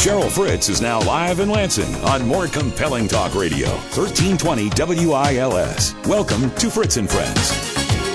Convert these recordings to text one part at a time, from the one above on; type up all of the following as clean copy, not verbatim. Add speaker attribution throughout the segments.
Speaker 1: Cheryl Fritz is now live in Lansing on more compelling talk radio, 1320 WILS. Welcome to Fritz and Friends.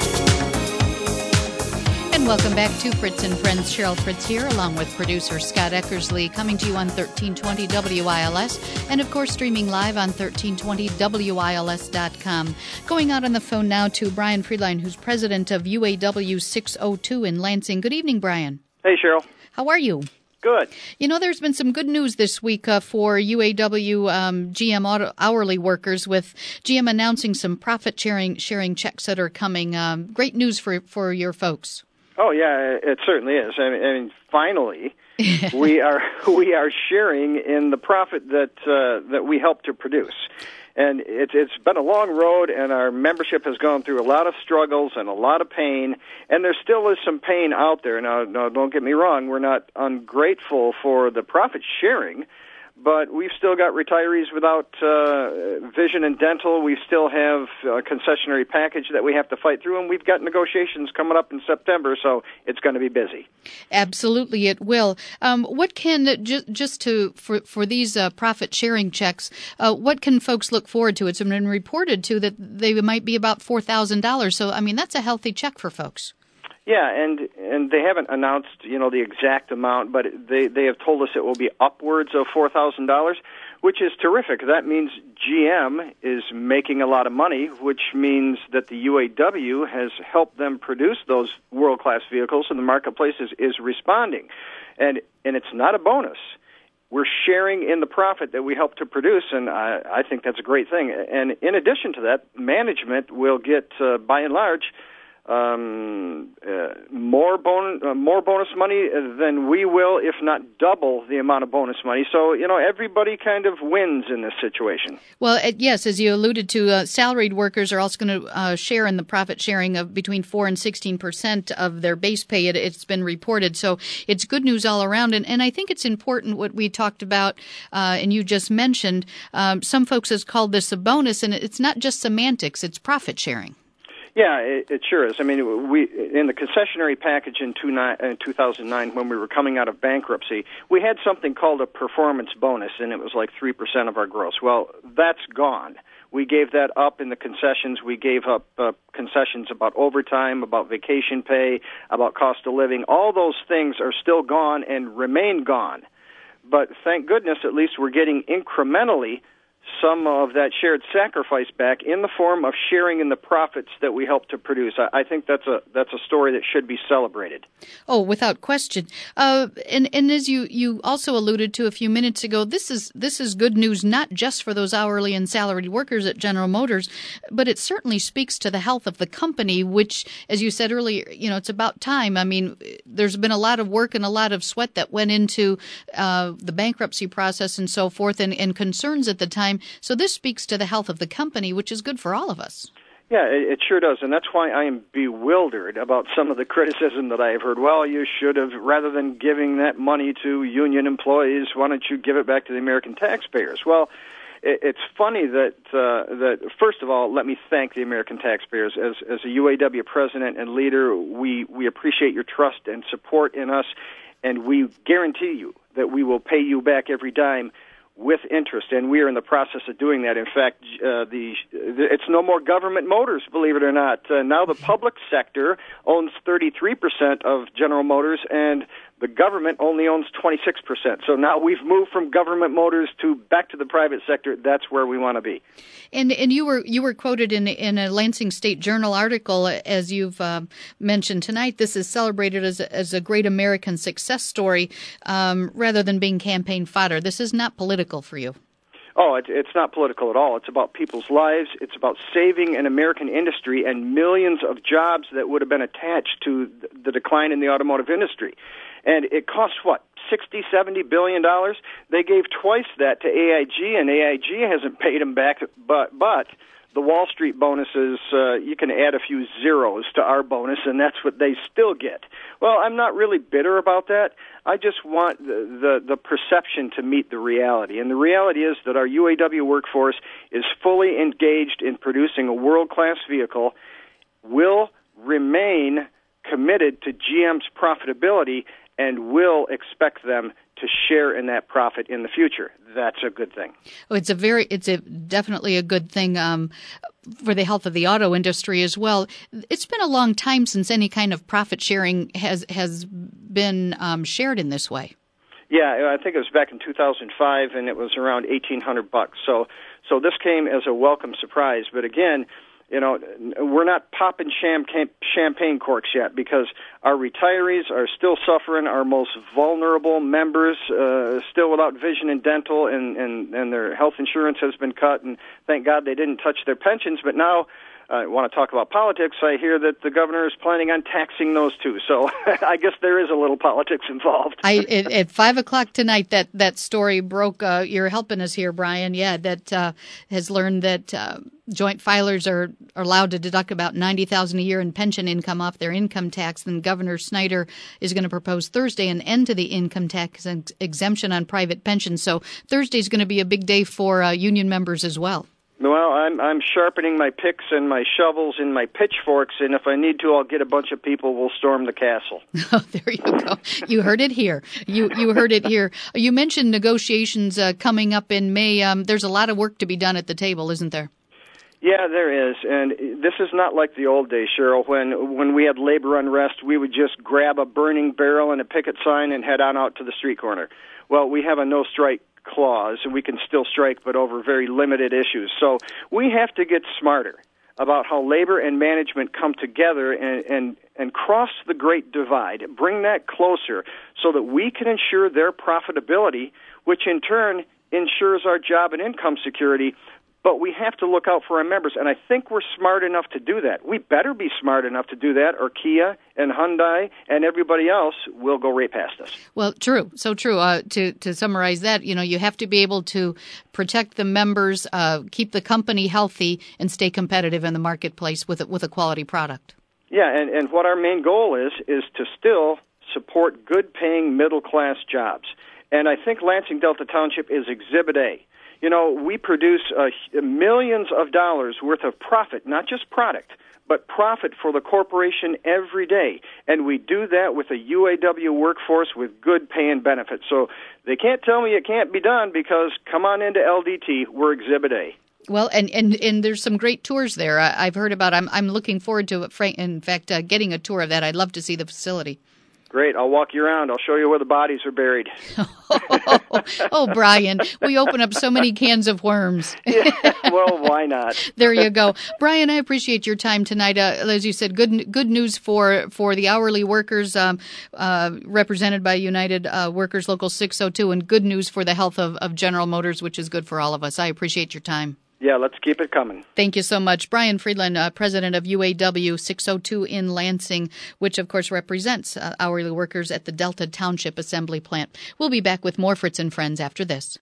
Speaker 2: And welcome back to Fritz and Friends. Cheryl Fritz here, along with producer Scott Eckersley, coming to you on 1320 WILS, and of course streaming live on 1320WILS.com. Going out on the phone now to Brian Friedline, who's president of UAW 602 in Lansing. Good evening, Brian.
Speaker 3: Hey, Cheryl.
Speaker 2: How are you?
Speaker 3: Good.
Speaker 2: You know, there's been some good news this week for UAW GM hourly workers, with GM announcing some profit-sharing checks that are coming. Great news for your folks.
Speaker 3: Oh, yeah, it certainly is. I mean finally, we are sharing in the profit that we help to produce. And it's been a long road, and our membership has gone through a lot of struggles and a lot of pain, and there still is some pain out there. Now, don't get me wrong, we're not ungrateful for the profit sharing, but we've still got retirees without vision and dental. We still have a concessionary package that we have to fight through, and we've got negotiations coming up in September, so it's going to be busy.
Speaker 2: Absolutely, it will. What can, for these profit-sharing checks, what can folks look forward to? It's been reported, too, that they might be about $4,000, so, I mean, that's a healthy check for folks.
Speaker 3: Yeah, and they haven't announced, the exact amount, but they have told us it will be upwards of $4,000, which is terrific. That means GM is making a lot of money, which means that the UAW has helped them produce those world-class vehicles, and the marketplace is responding. And it's not a bonus. We're sharing in the profit that we help to produce, and I think that's a great thing. And in addition to that, management will get, by and large, more bonus money than we will, if not double the amount of bonus money. So, everybody kind of wins in this situation.
Speaker 2: Well, yes, as you alluded to, salaried workers are also going to share in the profit sharing of between 4 and 16% of their base pay. It's been reported. So it's good news all around. And I think it's important what we talked about, and you just mentioned. Some folks have called this a bonus, and it's not just semantics, it's profit sharing.
Speaker 3: Yeah, it sure is. I mean, we in the concessionary package in 2009, when we were coming out of bankruptcy, we had something called a performance bonus, and it was like 3% of our gross. Well, that's gone. We gave that up in the concessions. We gave up concessions about overtime, about vacation pay, about cost of living. All those things are still gone and remain gone. But thank goodness, at least we're getting incrementally some of that shared sacrifice back in the form of sharing in the profits that we help to produce. I think that's a story that should be celebrated. Oh,
Speaker 2: without question. And as you also alluded to a few minutes ago, this is good news not just for those hourly and salaried workers at General Motors, but it certainly speaks to the health of the company, which, as you said earlier, it's about time. I mean, there's been a lot of work and a lot of sweat that went into the bankruptcy process and so forth, and concerns at the time. So this speaks to the health of the company, which is good for all of us.
Speaker 3: Yeah, it sure does, and that's why I am bewildered about some of the criticism that I have heard. Well, you should have, rather than giving that money to union employees, why don't you give it back to the American taxpayers? Well, it's funny that first of all, let me thank the American taxpayers. As a UAW president and leader, we appreciate your trust and support in us, and we guarantee you that we will pay you back every dime with interest, and we are in the process of doing that. In fact, it's no more government motors, believe it or not. Now the public sector owns 33% of General Motors, and the government only owns 26%. So now we've moved from government motors back to the private sector. That's where we want to be.
Speaker 2: And you were quoted in a Lansing State Journal article, as you've mentioned tonight. This is celebrated as a great American success story, rather than being campaign fodder. This is not political for you.
Speaker 3: Oh, it's not political at all. It's about people's lives. It's about saving an American industry and millions of jobs that would have been attached to the decline in the automotive industry. And it costs, what, $60, $70 billion? They gave twice that to AIG, and AIG hasn't paid them back. But the Wall Street bonuses, you can add a few zeros to our bonus, and that's what they still get. Well, I'm not really bitter about that. I just want the perception to meet the reality. And the reality is that our UAW workforce is fully engaged in producing a world-class vehicle, will remain committed to GM's profitability, and will expect them to share in that profit in the future. That's a good thing.
Speaker 2: Oh, it's definitely a good thing for the health of the auto industry as well. It's been a long time since any kind of profit sharing has been shared in this way.
Speaker 3: Yeah, I think it was back in 2005, and it was around $1,800. So this came as a welcome surprise. But again, we're not popping champagne corks yet, because our retirees are still suffering. Our most vulnerable members still without vision and dental, and their health insurance has been cut. And thank God they didn't touch their pensions. But now, I want to talk about politics. I hear that the governor is planning on taxing those too. So I guess there is a little politics involved.
Speaker 2: At 5 o'clock tonight, that story broke. You're helping us here, Brian. Yeah, that has learned that joint filers are allowed to deduct about $90,000 a year in pension income off their income tax. Then Governor Snyder is going to propose Thursday an end to the income tax exemption on private pensions. So Thursday is going to be a big day for union members as well.
Speaker 3: Well, I'm sharpening my picks and my shovels and my pitchforks, and if I need to, I'll get a bunch of people. We'll storm the castle.
Speaker 2: Oh, there you go. You heard it here. You heard it here. You mentioned negotiations coming up in May. There's a lot of work to be done at the table, isn't there?
Speaker 3: Yeah, there is, and this is not like the old days, Cheryl, when we had labor unrest, we would just grab a burning barrel and a picket sign and head on out to the street corner. Well, we have a no-strike clause, and we can still strike, but over very limited issues. So we have to get smarter about how labor and management come together and cross the great divide, bring that closer so that we can ensure their profitability, which in turn ensures our job and income security. But we have to look out for our members, and I think we're smart enough to do that. We better be smart enough to do that, or Kia and Hyundai and everybody else will go right past us.
Speaker 2: Well, true. So true. To summarize that, you have to be able to protect the members, keep the company healthy, and stay competitive in the marketplace with a quality product. Yeah,
Speaker 3: and what our main goal is to still support good-paying middle-class jobs. And I think Lansing Delta Township is Exhibit A. We produce millions of dollars worth of profit, not just product, but profit for the corporation every day. And we do that with a UAW workforce with good pay and benefits. So they can't tell me it can't be done, because come on into LDT, we're Exhibit A.
Speaker 2: Well, and there's some great tours there. I've heard about. I'm looking forward to it. In fact, getting a tour of that. I'd love to see the facility.
Speaker 3: Great. I'll walk you around. I'll show you where the bodies are buried.
Speaker 2: Oh, Brian, we open up so many cans of worms.
Speaker 3: Yeah, well, why not?
Speaker 2: There you go. Brian, I appreciate your time tonight. As you said, good news for the hourly workers represented by United Workers Local 602, and good news for the health of General Motors, which is good for all of us. I appreciate your time.
Speaker 3: Yeah, let's keep it coming.
Speaker 2: Thank you so much. Brian Friedland, president of UAW 602 in Lansing, which, of course, represents hourly workers at the Delta Township Assembly Plant. We'll be back with more Fritz and Friends after this.